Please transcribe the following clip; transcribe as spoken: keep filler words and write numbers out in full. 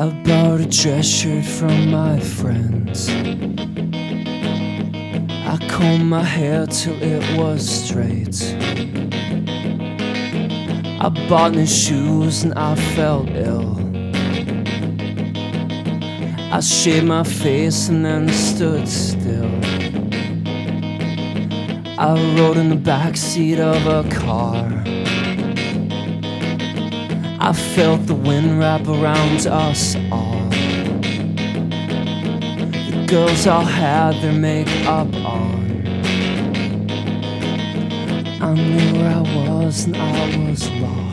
I bought a dress shirt from my friends. I combed my hair till it was straight. I bought new shoes and I felt ill. I shaved my face and then stood still. I rode in the backseat of a car. I felt the wind wrap around us all. The girls all had their makeup on. I knew where I was and I was lost.